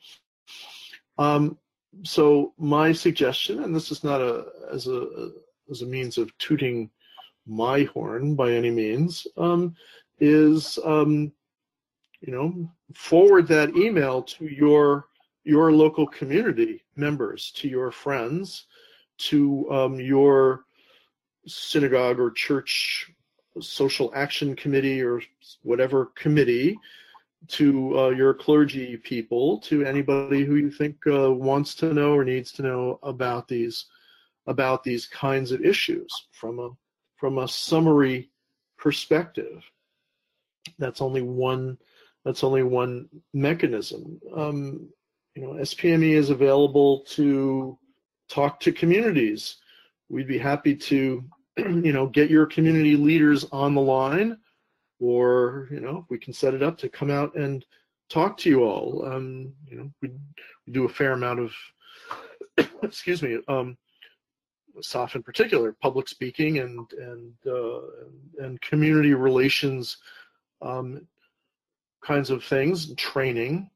Um, so my suggestion, and this is not a as a as a means of tooting my horn by any means, um, is um, you know, forward that email to your your local community members, to your friends, to um, your synagogue or church social action committee or whatever committee, to uh, your clergy people, to anybody who you think uh, wants to know or needs to know about these about these kinds of issues from a from a summary perspective. That's only one. That's only one mechanism. Um, you know, S P M E is available to talk to communities. We'd be happy to, you know, get your community leaders on the line, or, you know, we can set it up to come out and talk to you all. Um, you know, we, we do a fair amount of, excuse me, um, S O F in particular, public speaking and and uh, and community relations um, kinds of things, training.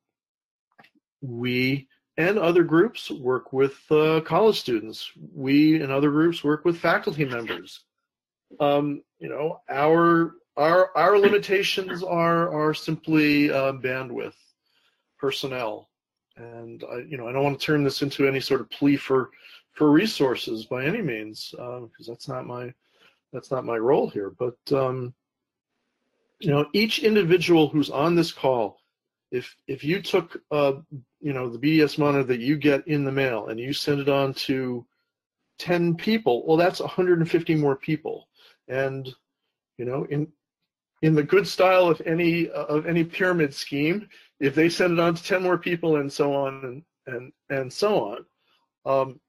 We and other groups work with uh, college students. We and other groups work with faculty members. Um, you know, our our our limitations are are simply uh, bandwidth, personnel, and I, you know, I don't want to turn this into any sort of plea for for resources by any means, because uh, that's not my that's not my role here. But um, you know, each individual who's on this call, if if you took uh, you know, the B D S Monitor that you get in the mail and you send it on to ten people, well, that's one hundred fifty more people. And you know, in in the good style of any uh, of any pyramid scheme, if they send it on to ten more people and so on and and and so on, um,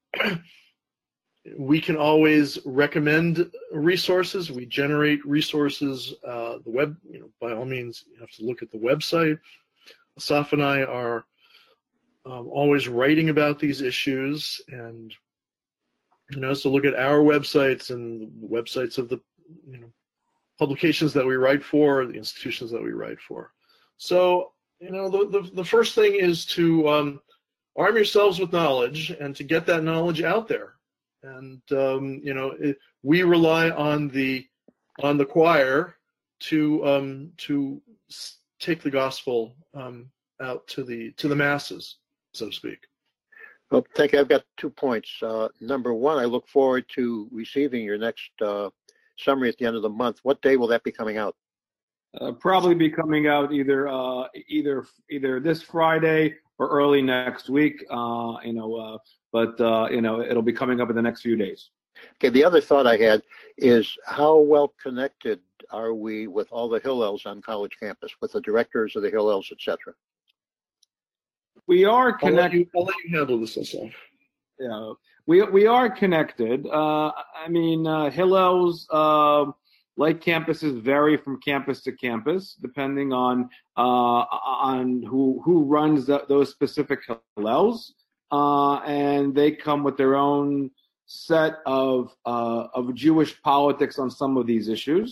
we can always recommend resources. We generate resources. Uh, the web, you know, by all means, you have to look at the website. Asaf and I are um, always writing about these issues, and you know, so look at our websites and the websites of the, you know, publications that we write for, the institutions that we write for. So, you know, the the, the first thing is to um, arm yourselves with knowledge and to get that knowledge out there. And um, you know, it, we rely on the on the choir to um, to take the gospel um, out to the to the masses, so to speak. Well, thank you. I've got two points. Uh, number one, I look forward to receiving your next uh, summary at the end of the month. What day will that be coming out? Uh, probably be coming out either uh, either either this Friday or early next week. Uh, you know, uh, but uh, you know, it'll be coming up in the next few days. Okay. The other thought I had is, how well connected are we with all the Hillels on college campus, with the directors of the Hillels, et cetera? We are I'll let connected. you, I'll let you handle this, Asaf. Yeah, we we are connected. Uh, I mean, uh, Hillels, uh, like campuses, vary from campus to campus depending on uh, on who who runs the, those specific Hillels, uh, and they come with their own set of uh, of Jewish politics on some of these issues.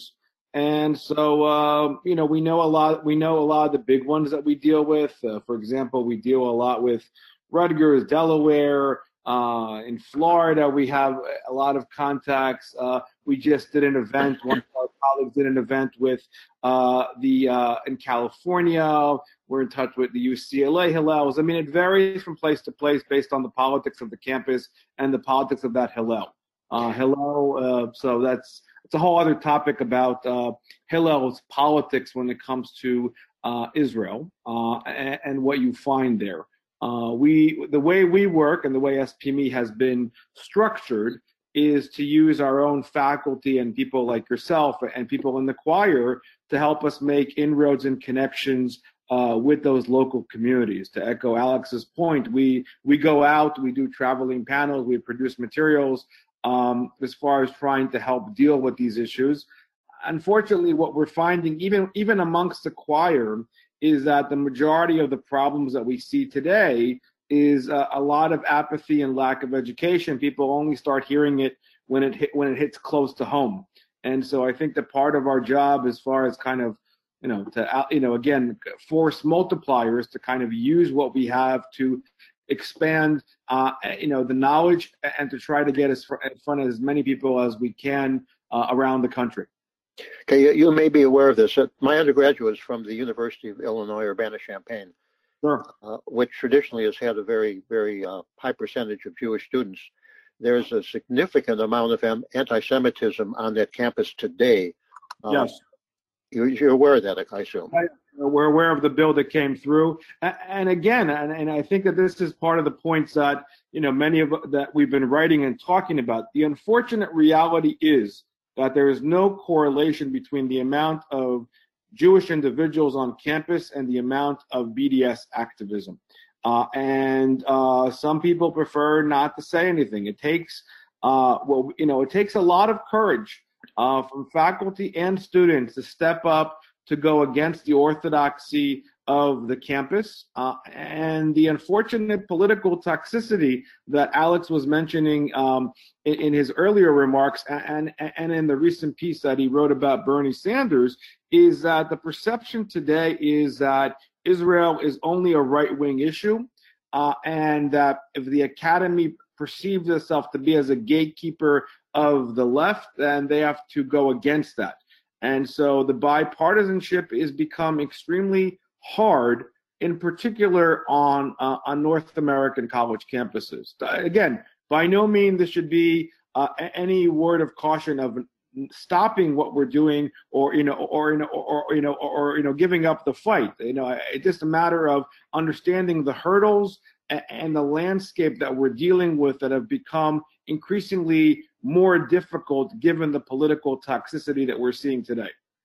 And so, uh, you know, we know a lot. We know a lot of the big ones that we deal with. Uh, for example, we deal a lot with Rutgers, Delaware. Uh, in Florida, we have a lot of contacts. Uh, we just did an event. One of our colleagues did an event with uh, the uh, in California. We're in touch with the U C L A Hillels. I mean, it varies from place to place based on the politics of the campus and the politics of that Hillel. Uh, Hillel. Uh, so that's it's a whole other topic about uh, Hillel's politics when it comes to uh, Israel uh, and, and what you find there. Uh, we, the way we work and the way S P M E has been structured is to use our own faculty and people like yourself and people in the choir to help us make inroads and connections uh, with those local communities. To echo Alex's point, we we go out, we do traveling panels, we produce materials um, as far as trying to help deal with these issues. Unfortunately, what we're finding, even even amongst the choir, is that the majority of the problems that we see today is uh, a lot of apathy and lack of education. People only start hearing it when it hit, when it hits close to home. And so I think that part of our job, as far as kind of, you know, to, you know, again, force multipliers to kind of use what we have to expand, uh, you know, the knowledge and to try to get us in front of as many people as we can uh, around the country. Okay, you, you may be aware of this. Uh, my undergraduate is from the University of Illinois, Urbana-Champaign, sure. uh, which traditionally has had a very, very uh, high percentage of Jewish students. There's a significant amount of anti-Semitism on that campus today. Uh, yes. You, you're aware of that, I assume. I, we're aware of the bill that came through. And, and again, and, and I think that this is part of the points that, you know, many of that we've been writing and talking about. The unfortunate reality is that there is no correlation between the amount of Jewish individuals on campus and the amount of B D S activism. Uh, and uh, some people prefer not to say anything. It takes, uh, well, you know, it takes a lot of courage uh, from faculty and students to step up to go against the orthodoxy of the campus uh, and the unfortunate political toxicity that Alex was mentioning um, in, in his earlier remarks and, and in the recent piece that he wrote about Bernie Sanders is that the perception today is that Israel is only a right-wing issue uh, and that if the academy perceives itself to be as a gatekeeper of the left, then they have to go against that. And so the bipartisanship is become extremely hard, in particular on uh, on North American college campuses. Again, by no means this should be uh, any word of caution of stopping what we're doing, or you know, or you know, or, or you know, or, or you know, giving up the fight. You know, it's just a matter of understanding the hurdles and, and the landscape that we're dealing with that have become increasingly more difficult given the political toxicity that we're seeing today.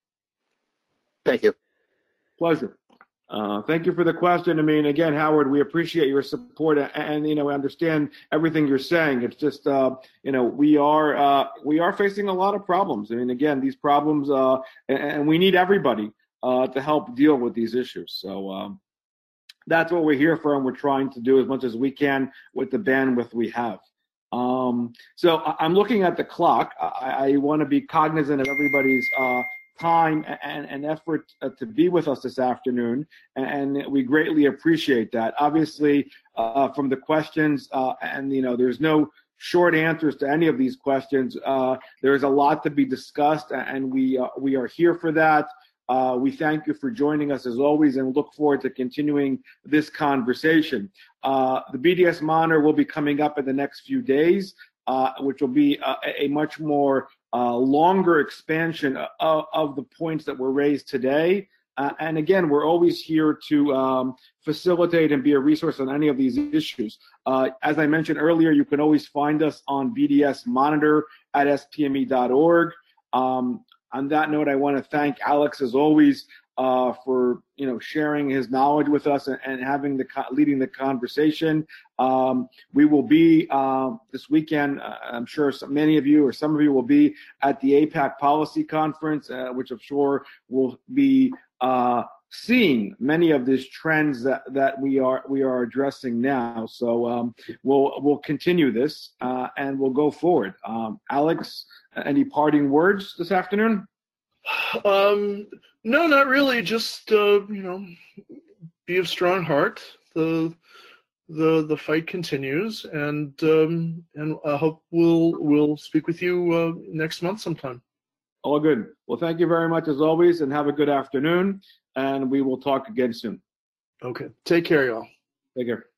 Thank you. Pleasure. Uh, thank you for the question. I mean, again, Howard, we appreciate your support, and, and you know, we understand everything you're saying. It's just, uh, you know, we are uh, we are facing a lot of problems. I mean, again, these problems, uh, and, and we need everybody uh, to help deal with these issues. So um, that's what we're here for, and we're trying to do as much as we can with the bandwidth we have. Um, so I'm looking at the clock. I, I want to be cognizant of everybody's uh, time and, and effort uh, to be with us this afternoon, and, and we greatly appreciate that. Obviously, uh, from the questions, uh, and you know, there's no short answers to any of these questions. Uh, there's a lot to be discussed, and we uh, we are here for that. Uh, we thank you for joining us as always and look forward to continuing this conversation. Uh, the B D S Monitor will be coming up in the next few days, uh, which will be a, a much more uh, longer expansion of, of the points that were raised today. Uh, and again, we're always here to um, facilitate and be a resource on any of these issues. Uh, as I mentioned earlier, you can always find us on B D S Monitor at S P M E dot org. Um, On that note, I want to thank Alex, as always, uh, for you know sharing his knowledge with us and, and having the leading the conversation. Um, we will be uh, this weekend. Uh, I'm sure some, many of you or some of you will be at the AIPAC Policy Conference, uh, which I'm sure will be uh, seeing many of these trends that, that we are we are addressing now. So um, we'll we'll continue this uh, and we'll go forward. Um, Alex, any parting words this afternoon? Um, no, not really. Just uh, you know, be of strong heart. The the the fight continues, and um, and I hope we'll we'll speak with you uh, next month sometime. All good. Well, thank you very much as always, and have a good afternoon. And we will talk again soon. Okay. Take care, y'all. Take care.